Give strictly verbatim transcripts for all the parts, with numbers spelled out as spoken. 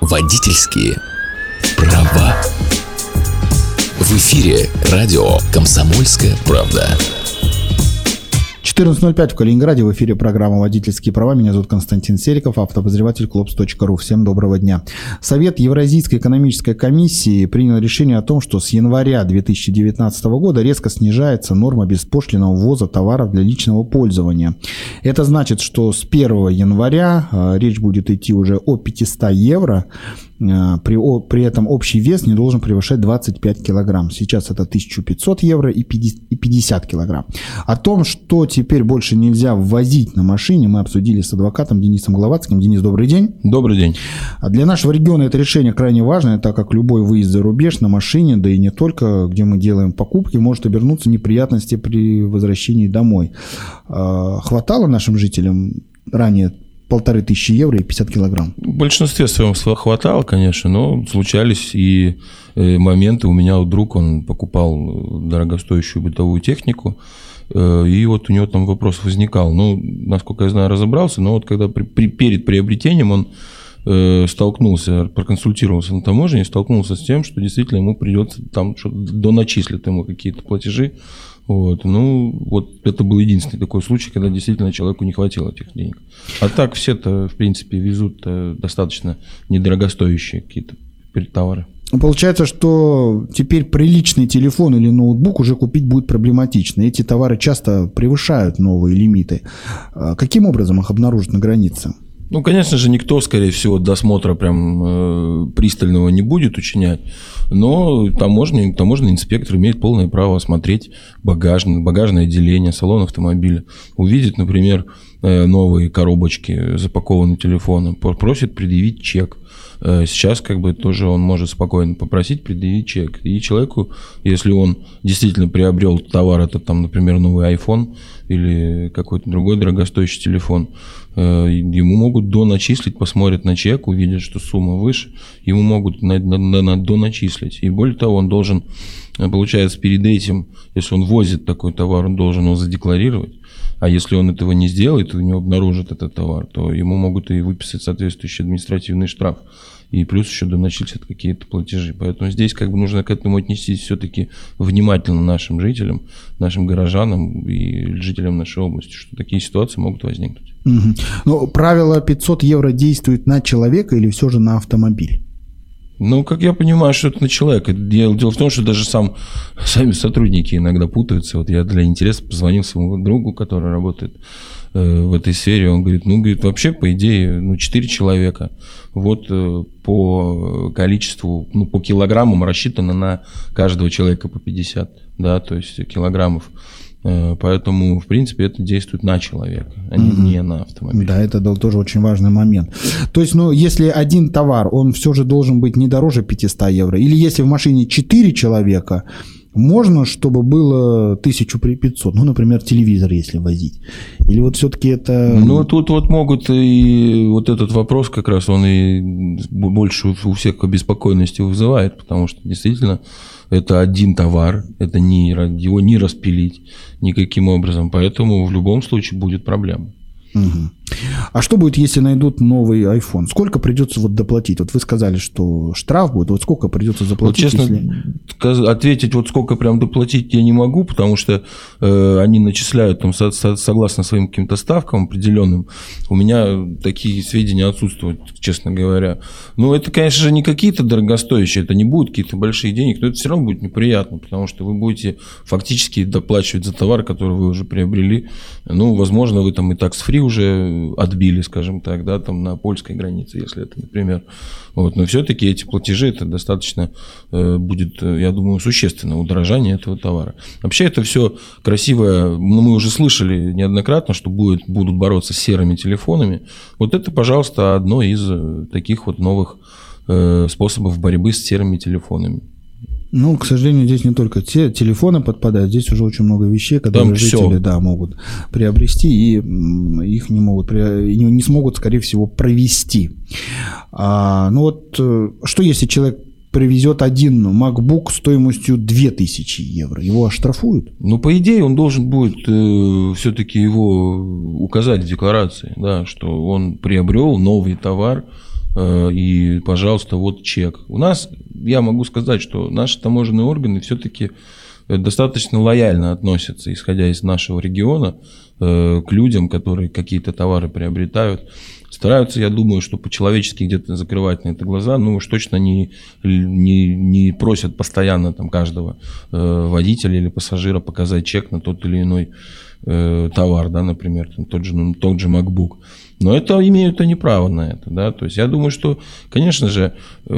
Водительские права. В эфире радио «Комсомольская правда». четырнадцать ноль пять в Калининграде. В эфире программа «Водительские права». Меня зовут Константин Сериков, автообозреватель клопс точка ру. Всем доброго дня. Совет Евразийской экономической комиссии принял решение о том, что с января две тысячи девятнадцатого года резко снижается норма беспошлинного ввоза товаров для личного пользования. Это значит, что с первого января э, речь будет идти уже о пятистах евро. При, о, при этом общий вес не должен превышать двадцать пять килограмм. Сейчас это тысяча пятьсот евро и пятьдесят килограмм. О том, что теперь больше нельзя ввозить на машине, мы обсудили с адвокатом Денисом Гловацким. Денис, добрый день. Добрый день. Для нашего региона это решение крайне важное, так как любой выезд за рубеж на машине, да и не только, где мы делаем покупки, может обернуться неприятности при возвращении домой. Хватало нашим жителям ранее полторы тысячи евро и пятьдесят килограмм? В большинстве своем хватало, конечно, но случались и моменты. У меня друг, он покупал дорогостоящую бытовую технику, и вот у него там вопрос возникал. Ну, насколько я знаю, разобрался, но вот когда при, при, перед приобретением он э, столкнулся, проконсультировался на таможне, столкнулся с тем, что действительно ему придется там что-то доначислят ему какие-то платежи. Вот. Ну, вот это был единственный такой случай, когда действительно человеку не хватило этих денег. А так все-то, в принципе, везут достаточно недорогостоящие какие-то товары. Получается, что теперь приличный телефон или ноутбук уже купить будет проблематично. Эти товары часто превышают новые лимиты. Каким образом их обнаружить на границе? Ну, конечно же, никто, скорее всего, досмотра прям э, пристального не будет учинять, но таможенный, таможенный инспектор имеет полное право осмотреть багажное, багажное отделение, салон автомобиля, увидит, например, э, новые коробочки, запакованные телефоном, просит предъявить чек. Э, сейчас как бы тоже он может спокойно попросить предъявить чек. И человеку, если он действительно приобрел товар, это там, например, новый iPhone или какой-то другой дорогостоящий телефон, ему могут доначислить, посмотрят на чек, увидят, что сумма выше, ему могут на, на, на, доначислить. И более того, он должен, получается, перед этим, если он возит такой товар, он должен его задекларировать. А если он этого не сделает, и у него обнаружат этот товар, то ему могут и выписать соответствующий административный штраф. И плюс еще доначислят какие-то платежи. Поэтому здесь как бы нужно к этому отнестись все-таки внимательно нашим жителям, нашим горожанам и жителям нашей области, что такие ситуации могут возникнуть. Угу. Но правило пятьсот евро действует на человека или все же на автомобиль? Ну, как я понимаю, что это на человека. Дело, дело в том, что даже сам, сами сотрудники иногда путаются. Вот я для интереса позвонил своему другу, который работает э, в этой сфере. Он говорит, ну, говорит, вообще, по идее, ну, четыре человека. Вот э, по количеству, ну, по килограммам рассчитано на каждого человека по пятьдесят, да, то есть килограммов. Поэтому, в принципе, это действует на человека, а не, mm-hmm. не на автомобиль. Да, это тоже очень важный момент. То есть, ну, если один товар, он все же должен быть не дороже пятьсот евро, или если в машине четыре человека, можно, чтобы было тысяча пятьсот, ну, например, телевизор, если возить. Или вот все-таки это... Ну, тут вот могут и вот этот вопрос как раз, он и больше у всех обеспокоенности вызывает, потому что действительно это один товар, это не, его не распилить никаким образом, поэтому в любом случае будет проблема. Угу. А что будет, если найдут новый iPhone? Сколько придется вот доплатить? Вот вы сказали, что штраф будет. Вот сколько придется заплатить? Вот, честно, если... ответить, вот сколько прям доплатить я не могу, потому что э, они начисляют там, со, со, согласно своим каким-то ставкам определенным. У меня такие сведения отсутствуют, честно говоря. Но это, конечно же, не какие-то дорогостоящие, это не будут какие-то большие деньги, но это все равно будет неприятно, потому что вы будете фактически доплачивать за товар, который вы уже приобрели. Ну, возможно, вы там и такс-фри уже отбили, скажем так, да, там на польской границе, если это, например. Вот, но все-таки эти платежи, это достаточно э, будет, я думаю, существенное удорожание этого товара. Вообще это все красивое, ну, мы уже слышали неоднократно, что будет, будут бороться с серыми телефонами. Вот это, пожалуйста, одно из таких вот новых э, способов борьбы с серыми телефонами. Ну, к сожалению, здесь не только те телефоны подпадают, здесь уже очень много вещей, которые там жители да, могут приобрести, и их не могут, не смогут, скорее всего, провести. А, ну вот, что если человек привезет один MacBook стоимостью две тысячи евро, его оштрафуют? Ну, по идее, он должен будет э, все-таки его указать в декларации, да, что он приобрел новый товар и, пожалуйста, вот чек. У нас, я могу сказать, что наши таможенные органы все-таки достаточно лояльно относятся, исходя из нашего региона, к людям, которые какие-то товары приобретают. Стараются, я думаю, что по-человечески где-то закрывать на это глаза, ну уж точно не, не, не просят постоянно там, каждого э, водителя или пассажира показать чек на тот или иной э, товар, да, например, там, тот же, ну, тот же MacBook. Но это имеют они право на это, да, то есть я думаю, что, конечно же,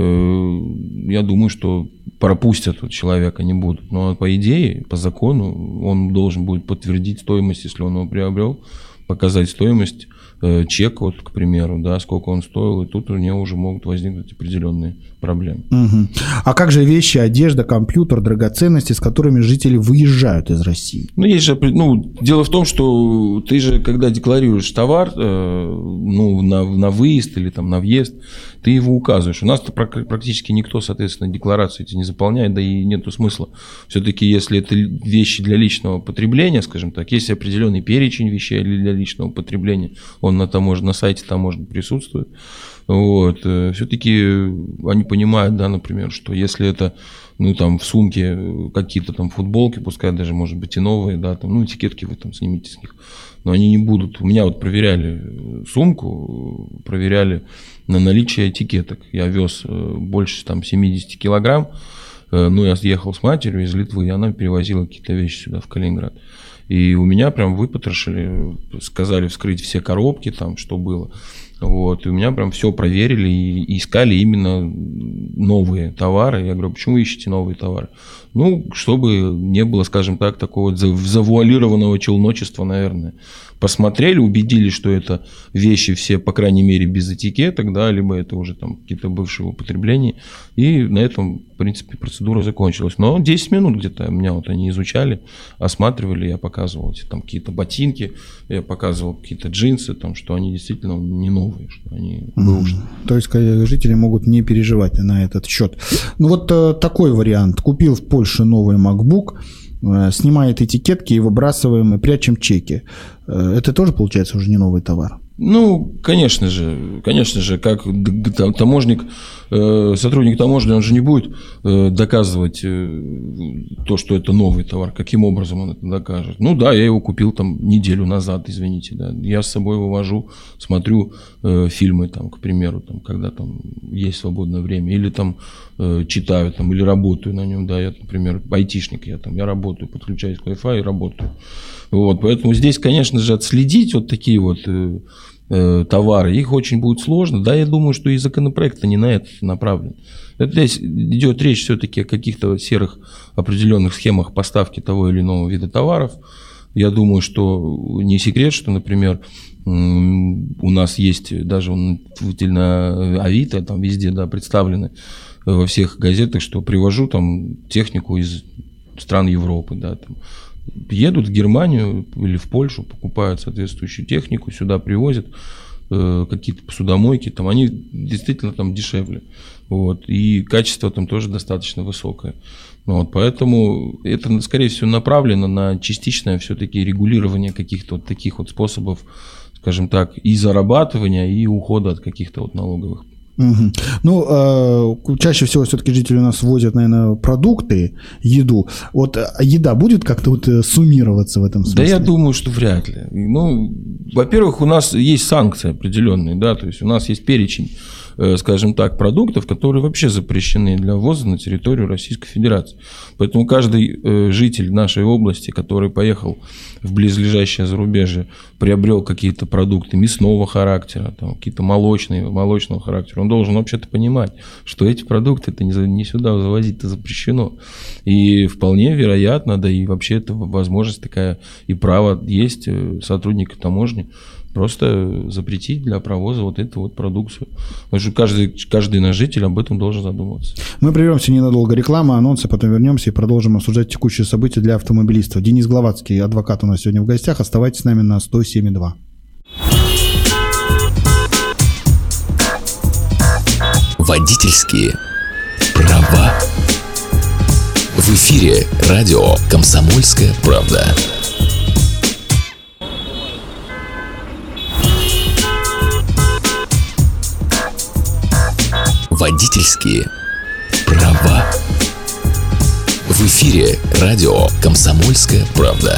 э, я думаю, что пропустят вот человека, не будут, но по идее, по закону, он должен будет подтвердить стоимость, если он его приобрел, показать стоимость, э, чек, вот, к примеру, да, сколько он стоил, и тут у него уже могут возникнуть определенные проблемы. Угу. А как же вещи, одежда, компьютер, драгоценности, с которыми жители выезжают из России? Ну, есть же, ну, дело в том, что ты же, когда декларируешь товар, э, ну, на, на выезд или там на въезд, ты его указываешь. У нас-то практически никто, соответственно, декларации эти не заполняет, да и нету смысла. Все-таки, если это вещи для личного потребления, скажем так, есть определенный перечень вещей для личного потребления, он на, таможне, на сайте таможни присутствует. Вот. Все-таки они понимают, да, например, что если это, ну, там, в сумке какие-то там футболки, пускай даже, может быть, и новые, да, там, ну, этикетки вы там снимите с них, но они не будут. У меня вот проверяли сумку, проверяли на наличие этикеток. Я вез больше там семьдесят килограмм, ну, я ехал с матерью из Литвы, и она перевозила какие-то вещи сюда, в Калининград. И у меня прям выпотрошили, сказали вскрыть все коробки, там, что было. Вот, и у меня прям все проверили и искали именно новые товары. Я говорю, почему вы ищете новые товары? Ну, чтобы не было, скажем так, такого завуалированного челночества, наверное. Посмотрели, убедились, что это вещи все, по крайней мере, без этикеток, да, либо это уже там какие-то бывшие употребления. И на этом, в принципе, процедура закончилась. Но десять минут где-то меня вот они изучали, осматривали, я показывал эти, там какие-то ботинки, я показывал какие-то джинсы, там, что они действительно не новые, что они бэушные. Mm-hmm. То есть жители могут не переживать на этот счет. Ну вот такой вариант. Купил в Польше новый MacBook, снимает этикетки и выбрасываем, и прячем чеки. Это тоже, получается, уже не новый товар? Ну, конечно же, конечно же, как таможник, сотрудник таможни, он же не будет доказывать то, что это новый товар. Каким образом он это докажет? Ну да, я его купил там неделю назад, извините, да. Я с собой его вожу, смотрю фильмы, там, к примеру, там, когда там есть свободное время, или там читаю, там, или работаю на нем, да, я, например, айтишник, я там, я работаю, подключаюсь к Wi-Fi и работаю. Вот, поэтому здесь, конечно же, отследить вот такие вот э, э, товары, их очень будет сложно. Да, я думаю, что и законопроект не на это направлен. Здесь идет речь все-таки о каких-то серых определенных схемах поставки того или иного вида товаров. Я думаю, что не секрет, что, например, у нас есть даже на Авито, там везде, да, представлены во всех газетах, что привожу там технику из стран Европы, да, там. Едут в Германию или в Польшу, покупают соответствующую технику, сюда привозят э, какие-то посудомойки, там они действительно там дешевле. Вот, и качество там тоже достаточно высокое. Вот, поэтому это, скорее всего, направлено на частичное все-таки регулирование каких-то вот таких вот способов, скажем так, и зарабатывания, и ухода от каких-то вот налоговых. Угу. Ну, э, чаще всего все-таки жители у нас возят, наверное, продукты, еду. Вот еда будет как-то вот суммироваться в этом смысле? Да, я думаю, что вряд ли. Ну, во-первых, у нас есть санкции определенные, да, то есть у нас есть перечень, э, скажем так, продуктов, которые вообще запрещены для ввоза на территорию Российской Федерации. Поэтому каждый э, житель нашей области, который поехал в близлежащее зарубежье, приобрел какие-то продукты мясного характера, там, какие-то молочные, молочного характера, он должен вообще-то понимать, что эти продукты это не, не сюда завозить-то запрещено. И вполне вероятно, да и вообще это возможность такая и право есть сотрудника таможни просто запретить для провоза вот эту вот продукцию. Потому что каждый, каждый наш житель об этом должен задумываться. Мы прервемся ненадолго. Реклама, анонсы, потом вернемся и продолжим обсуждать текущие события для автомобилистов. Денис Гловацкий, адвокат, у нас сегодня в гостях. Оставайтесь с нами на сто семь и два. Водительские права. В эфире радио «Комсомольская правда». Водительские права. В эфире радио «Комсомольская правда».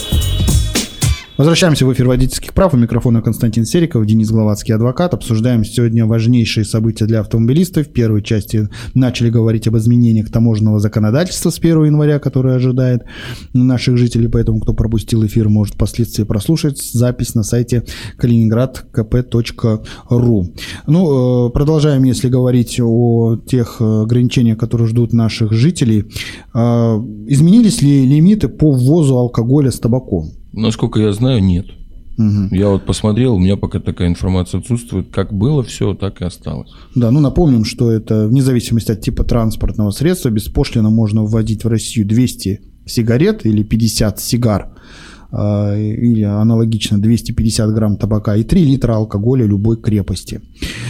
Возвращаемся в эфир водительских прав. У микрофона Константин Сериков, Денис Гловацкий, адвокат. Обсуждаем сегодня важнейшие события для автомобилистов. В первой части начали говорить об изменениях таможенного законодательства с первого января, которое ожидает наших жителей. Поэтому, кто пропустил эфир, может впоследствии прослушать запись на сайте калининград кэ пэ точка ру. Ну, продолжаем, если говорить о тех ограничениях, которые ждут наших жителей. Изменились ли лимиты по ввозу алкоголя с табаком? Насколько я знаю, нет. Угу. Я вот посмотрел, у меня пока такая информация отсутствует. Как было все, так и осталось. Да, ну напомним, что это вне зависимости от типа транспортного средства беспошлино можно вводить в Россию двести сигарет или пятьдесят сигар, или аналогично двести пятьдесят грамм табака и три литра алкоголя любой крепости.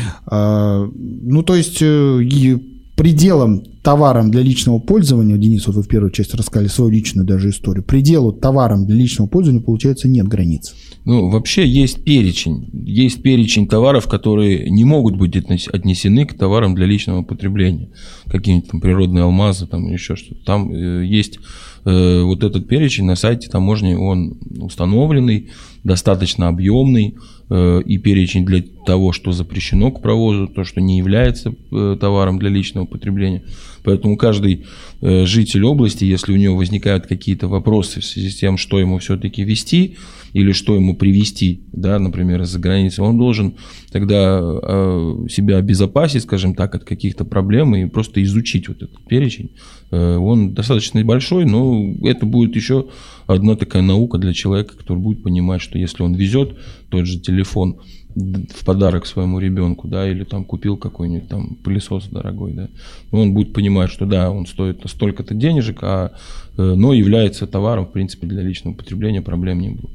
Ну, то есть пределом товарам для личного пользования, Денис, вот вы в первой части рассказали свою личную даже историю, пределу товарам для личного пользования, получается, нет границ. Ну, вообще есть перечень. Есть перечень товаров, которые не могут быть отнесены к товарам для личного потребления. Какие-нибудь там природные алмазы, там еще что-то. Там э, есть э, вот этот перечень на сайте таможни, он установленный, достаточно объемный, э, и перечень для того, что запрещено к провозу, то, что не является э, товаром для личного потребления. Поэтому каждый э, житель области, если у него возникают какие-то вопросы в связи с тем, что ему все-таки везти или что ему привезти, да, например, из-за границы, он должен тогда э, себя обезопасить, скажем так, от каких-то проблем и просто изучить вот этот перечень. Э, он достаточно большой, но это будет еще одна такая наука для человека, который будет понимать, что если он везет тот же телефон в подарок своему ребенку, да, или там купил какой-нибудь там пылесос дорогой, да, он будет понимать, что да, он стоит столько-то денежек, а, но является товаром, в принципе, для личного потребления, проблем не будет.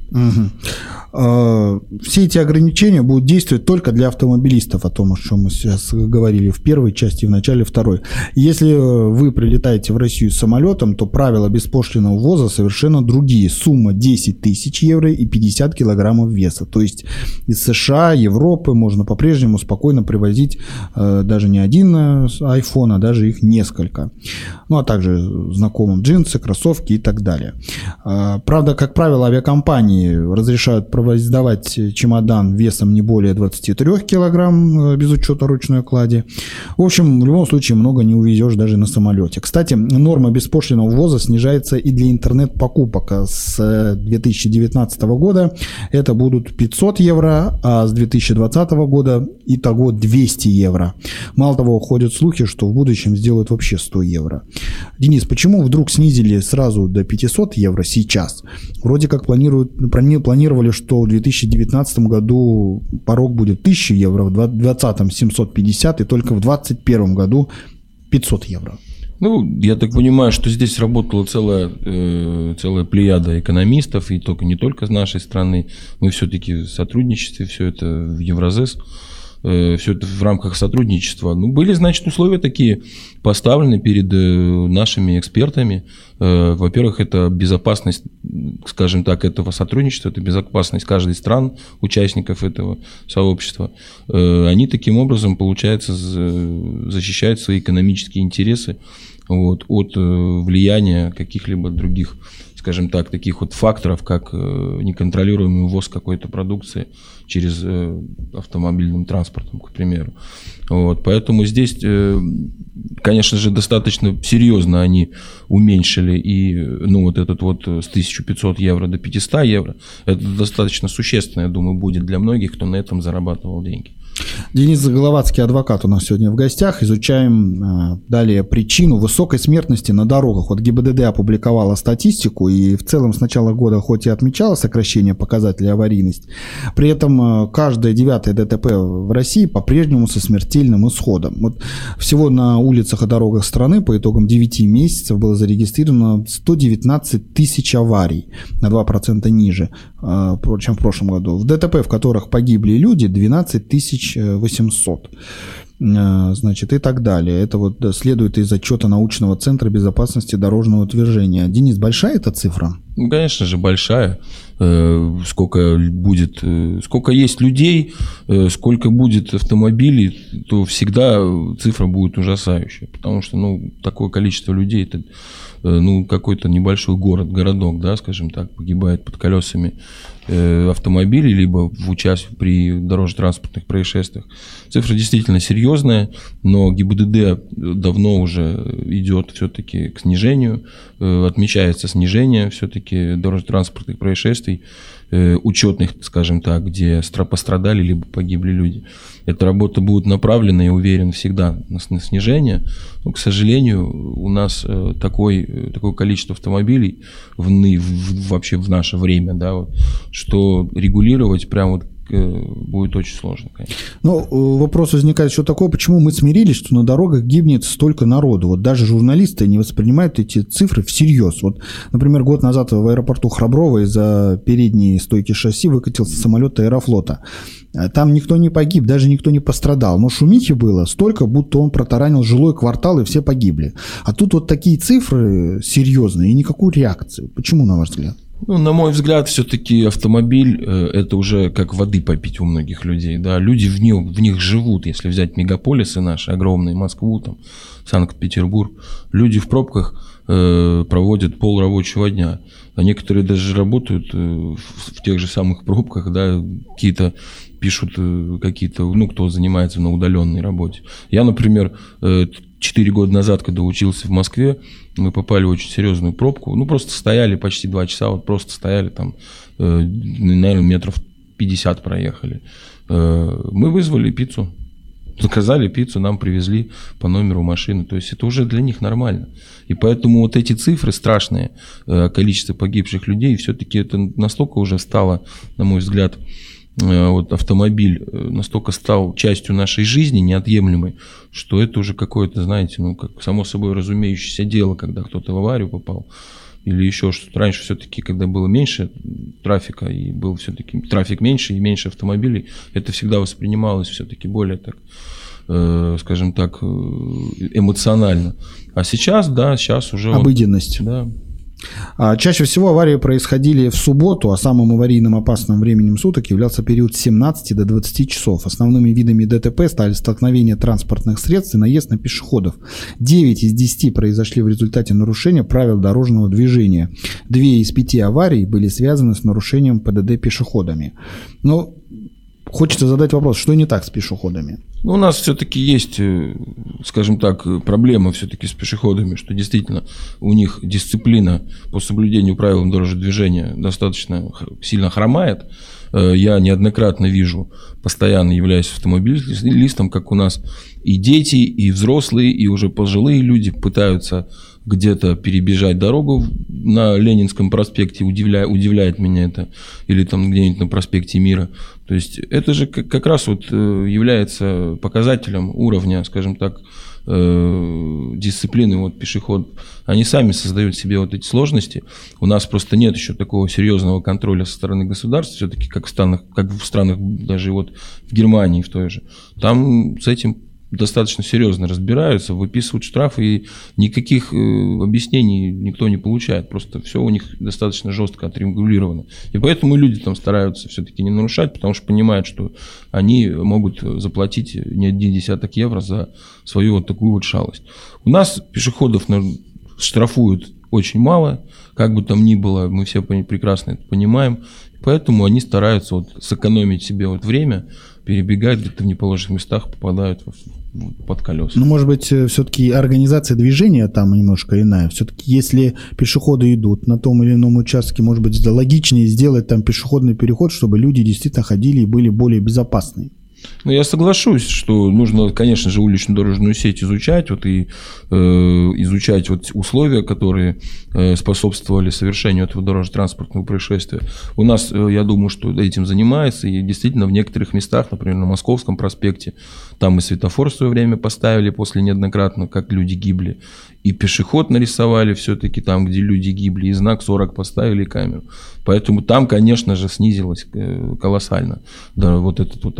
Угу. Все эти ограничения будут действовать только для автомобилистов, о том, о чем мы сейчас говорили в первой части и в начале второй. Если вы прилетаете в Россию самолетом, то правила беспошлинного ввоза совершенно другие. Сумма десять тысяч евро и пятьдесят килограммов веса. То есть из США, Европы можно по-прежнему спокойно привозить э, даже не один iPhone, а даже их несколько. Ну, а также знакомым джинсы, кроссовки и так далее. Э, правда, как правило, авиакомпании разрешают сдавать чемодан весом не более двадцать три килограмм, э, без учета ручной клади. В общем, в любом случае много не увезешь даже на самолете. Кстати, норма беспошлинного ввоза снижается и для интернет-покупок. С две тысячи девятнадцатого года это будут пятьсот евро, а с две тысячи двадцатого года итого двести евро. Мало того, ходят слухи, что в будущем сделают вообще сто евро. Денис, почему вдруг снизили сразу до пятисот евро сейчас? Вроде как планируют, планировали, что в две тысячи девятнадцатом году порог будет тысяча евро, в двадцатом семьсот пятьдесят и только в двадцать первом году пятьсот евро. Ну, я так понимаю, что здесь работала целая, э, целая плеяда экономистов, и только не только с нашей страны. Мы все-таки в сотрудничестве, все это в Евразес, э, все это в рамках сотрудничества. Ну, были, значит, условия такие поставлены перед э, нашими экспертами. Э, во-первых, это безопасность, скажем так, этого сотрудничества, это безопасность каждой стран, участников этого сообщества. Э, они таким образом, получается, защищают свои экономические интересы. Вот, от э, влияния каких-либо других, скажем так, таких вот факторов, как э, неконтролируемый ввоз какой-то продукции через э, автомобильным транспортом, к примеру. Вот, поэтому здесь, э, конечно же, достаточно серьезно они уменьшили и, ну, вот этот вот с тысяча пятьсот евро до пятисот евро. Это достаточно существенно, я думаю, будет для многих, кто на этом зарабатывал деньги. Денис Гловацкий, адвокат, у нас сегодня в гостях. Изучаем э, далее причину высокой смертности на дорогах. Вот ГИБДД опубликовала статистику, и в целом с начала года хоть и отмечало сокращение показателей аварийности, при этом э, каждое девятое ДТП в России по-прежнему со смертельным исходом. Вот всего на улицах и дорогах страны по итогам девяти месяцев было зарегистрировано сто девятнадцать тысяч аварий, на два процента ниже, э, чем в прошлом году. В ДТП, в которых погибли люди, двенадцать тысяч восемьсот. значит, и так далее. Это вот следует из отчета научного центра безопасности дорожного движения. Денис, большая эта цифра? Ну, конечно же, большая. Сколько будет, сколько есть людей, сколько будет автомобилей, то всегда цифра будет ужасающая. Потому что, ну, такое количество людей, это, ну, какой-то небольшой город, городок, да, скажем так, погибает под колесами автомобилей, либо в участии при дорожно-транспортных происшествиях. Цифра действительно серьезная, но ГИБДД давно уже идет все-таки к снижению, отмечается снижение все-таки дорожно-транспортных происшествий, учетных, скажем так, где пострадали либо погибли люди. Эта работа будет направлена, я уверен, всегда на снижение. Но, к сожалению, у нас такой, такое количество автомобилей в, в, вообще в наше время, да, вот, что регулировать прям вот будет очень сложно, конечно. Ну, вопрос возникает еще такой, почему мы смирились, что на дорогах гибнет столько народу. Вот даже журналисты не воспринимают эти цифры всерьез. Вот, например, год назад в аэропорту Храброво из-за передней стойки шасси выкатился самолет Аэрофлота. Там никто не погиб, даже никто не пострадал. Но шумихи было столько, будто он протаранил жилой квартал, и все погибли. А тут вот такие цифры серьезные и никакой реакции. Почему, на ваш взгляд? Ну, на мой взгляд, все-таки автомобиль – это уже как воды попить у многих людей. Да? Люди в них, в них живут. Если взять мегаполисы наши огромные, Москву, там, Санкт-Петербург, люди в пробках э, проводят пол рабочего дня. А некоторые даже работают э, в, в тех же самых пробках, да, какие-то пишут э, какие-то, ну, кто занимается на удаленной работе. Я, например, э, четыре года назад, когда учился в Москве, мы попали в очень серьезную пробку. Ну, просто стояли почти два часа, вот просто стояли там, э, наверное, метров пятьдесят проехали. Э, мы вызвали пиццу, заказали пиццу, нам привезли по номеру машины. То есть это уже для них нормально. И поэтому вот эти цифры страшные, э, количество погибших людей, все-таки это настолько уже стало, на мой взгляд, вот автомобиль настолько стал частью нашей жизни, неотъемлемой, что это уже какое-то, знаете, ну, как само собой разумеющееся дело, когда кто-то в аварию попал или еще что-то. Раньше все-таки, когда было меньше трафика, и был все-таки трафик меньше и меньше автомобилей, это всегда воспринималось все-таки более так, э, скажем так, эмоционально. А сейчас, да, сейчас уже... Обыденность. Вот, да. Чаще всего аварии происходили в субботу, а самым аварийным опасным временем суток являлся период с семнадцати до двадцати часов. Основными видами ДТП стали столкновения транспортных средств и наезд на пешеходов. девять из десяти произошли в результате нарушения правил дорожного движения. Две из пяти аварий были связаны с нарушением ПДД пешеходами. Но хочется задать вопрос, что не так с пешеходами? Ну, у нас все-таки есть, скажем так, проблема все-таки с пешеходами, что действительно у них дисциплина по соблюдению правил дорожного движения достаточно сильно хромает. Я неоднократно вижу, постоянно являюсь автомобилистом, как у нас и дети, и взрослые, и уже пожилые люди пытаются где-то перебежать дорогу на Ленинском проспекте, удивляет, удивляет меня это, или там где-нибудь на проспекте Мира. То есть это же как раз вот является показателем уровня, скажем так, дисциплины вот пешеходов. Они сами создают себе вот эти сложности. У нас просто нет еще такого серьезного контроля со стороны государства, все-таки как в странах, как в странах даже вот в Германии в той же. Там с этим достаточно серьезно разбираются, выписывают штрафы, и никаких э, объяснений никто не получает. Просто все у них достаточно жестко отрегулировано. И поэтому люди там стараются все-таки не нарушать, потому что понимают, что они могут заплатить не один десяток евро за свою вот такую вот шалость. У нас пешеходов штрафуют очень мало, как бы там ни было, мы все прекрасно это понимаем. Поэтому они стараются вот сэкономить себе вот время, перебегают где-то в неположенных местах, попадают под колеса. Ну, может быть, все-таки организация движения там немножко иная. Все-таки если пешеходы идут на том или ином участке, может быть, логичнее сделать там пешеходный переход, чтобы люди действительно ходили и были более безопасны. Ну, я соглашусь, что нужно, конечно же, уличную дорожную сеть изучать, вот, и э, изучать вот условия, которые э, способствовали совершению этого дорожно-транспортного происшествия. У нас, э, я думаю, что этим занимается, и действительно в некоторых местах, например, на Московском проспекте, там и светофор в свое время поставили после неоднократно, как люди гибли, и пешеход нарисовали все-таки там, где люди гибли, и знак сорок поставили, и камеру. Поэтому там, конечно же, снизилось колоссально, да, вот этот вот аварийный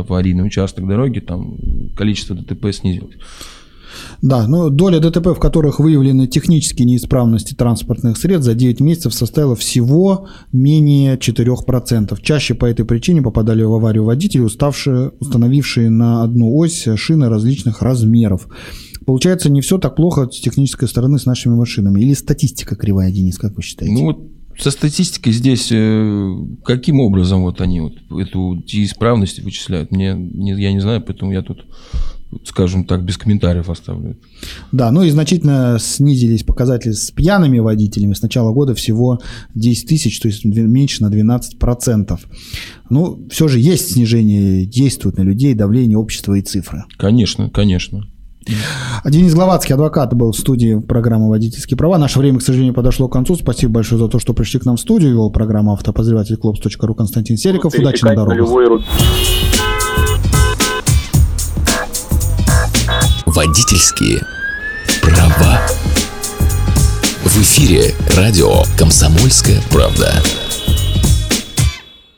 участок дороги, там количество ДТП снизилось. Да, ну доля ДТП, в которых выявлены технические неисправности транспортных средств, за девять месяцев составила всего менее четыре процента. Чаще по этой причине попадали в аварию водители, уставшие, установившие на одну ось шины различных размеров. Получается, не все так плохо с технической стороны с нашими машинами. Или статистика кривая, Денис, как вы считаете? Ну вот со статистикой здесь э, каким образом вот они вот эту неисправность вычисляют? Мне, не, я не знаю, поэтому я тут, скажем так, без комментариев оставлю. Да, ну и значительно снизились показатели с пьяными водителями. С начала года всего десять тысяч, то есть меньше на двенадцать процентов. Ну, все же есть снижение, действует на людей давление общества и цифры. Конечно, конечно. Денис Гловацкий, адвокат, был в студии программы «Водительские права». Наше время, к сожалению, подошло к концу. Спасибо большое за то, что пришли к нам в студию. Вел программу автообозреватель клопс точка ру Константин Сериков. Удачи на дорогах. Водительские права. В эфире радио «Комсомольская правда».